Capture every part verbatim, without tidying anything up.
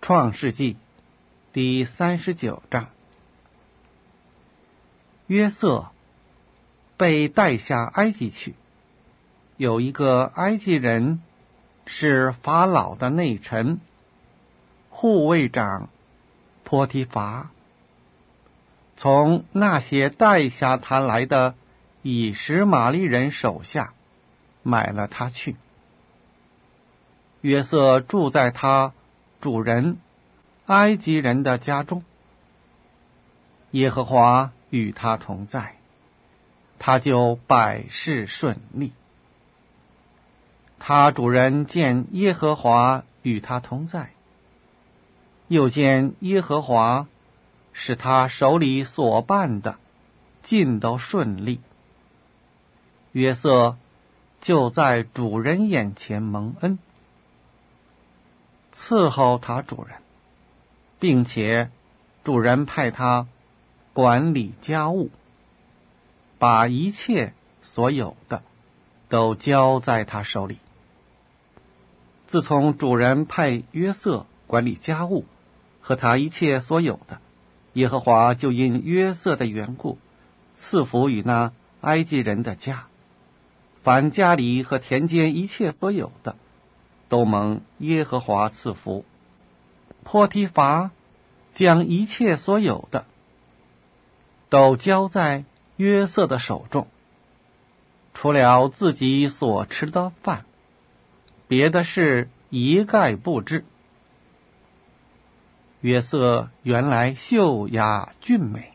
创世纪第三十九章，约瑟被带下埃及去。有一个埃及人是法老的内臣，护卫长波提乏，从那些带下他来的以实玛利人手下买了他去。约瑟住在他主人埃及人的家中，耶和华与他同在，他就百事顺利。他主人见耶和华与他同在，又见耶和华使他手里所办的尽都顺利，约瑟就在主人眼前蒙恩，伺候他主人，并且主人派他管理家务，把一切所有的都交在他手里。自从主人派约瑟管理家务和他一切所有的，耶和华就因约瑟的缘故赐福于那埃及人的家，凡家里和田间一切所有的都蒙耶和华赐福。波提乏将一切所有的都交在约瑟的手中，除了自己所吃的饭，别的事一概不知。约瑟原来秀雅俊美。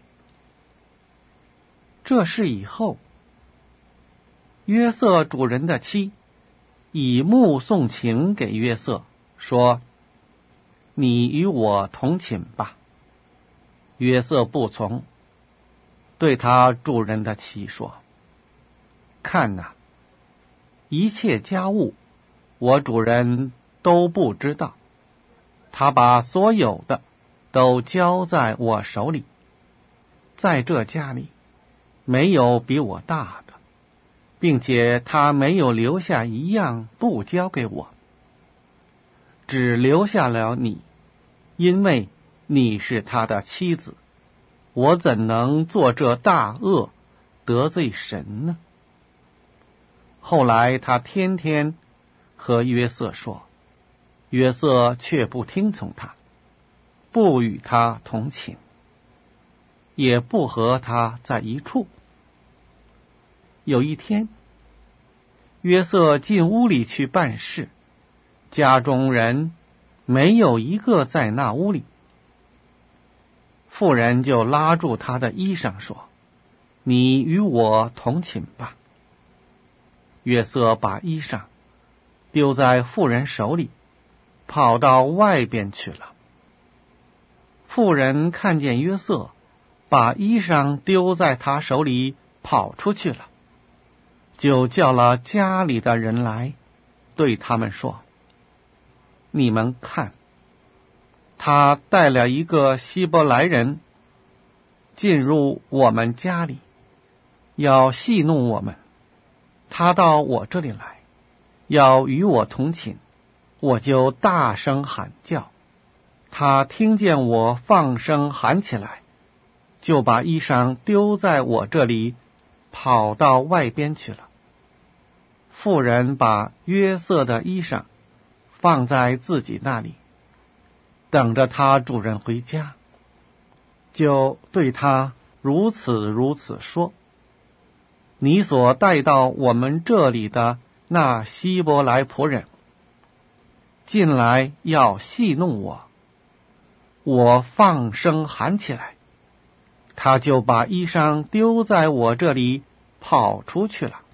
这事以后，约瑟主人的妻以目送情给约瑟，说：你与我同寝吧。约瑟不从，对他主人的妻说：看哪，一切家务我主人都不知道，他把所有的都交在我手里，在这家里没有比我大的，并且他没有留下一样不交给我，只留下了你，因为你是他的妻子，我怎能做这大恶得罪神呢？后来他天天和约瑟说，约瑟却不听从他，不与他同寝，也不和他在一处。有一天，约瑟进屋里去办事，家中人没有一个在那屋里。妇人就拉住他的衣裳说：你与我同寝吧。约瑟把衣裳丢在妇人手里，跑到外边去了。妇人看见约瑟把衣裳丢在他手里跑出去了，就叫了家里的人来，对他们说：你们看，他带了一个希伯来人进入我们家里，要戏弄我们。他到我这里来，要与我同寝，我就大声喊叫。他听见我放声喊起来，就把衣裳丢在我这里，跑到外边去了。妇人把约瑟的衣裳放在自己那里，等着他主人回家，就对他如此如此说：你所带到我们这里的那希伯来仆人进来要戏弄我，我放声喊起来，他就把衣裳丢在我这里跑出去了。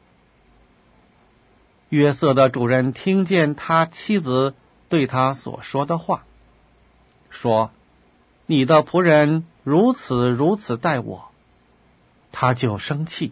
约瑟的主人听见他妻子对他所说的话，说：你的仆人如此如此待我，他就生气，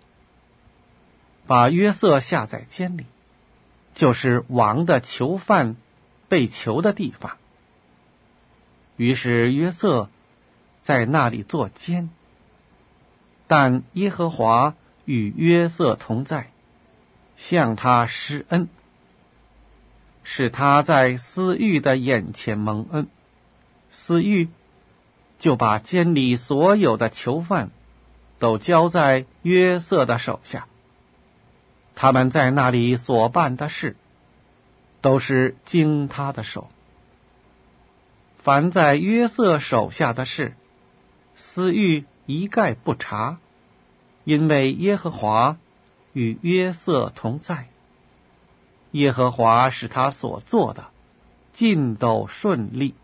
把约瑟下在监里，就是王的囚犯被囚的地方。于是约瑟在那里坐监，但耶和华与约瑟同在，向他施恩。 使他在司狱的眼前蒙恩，司狱就把监里所有的囚犯都交在约瑟的手下。他们在那里所办的事，都是经他的手。凡在约瑟手下的事，司狱一概不查，因为耶和华与约瑟同在。耶和华使他所做的尽都顺利。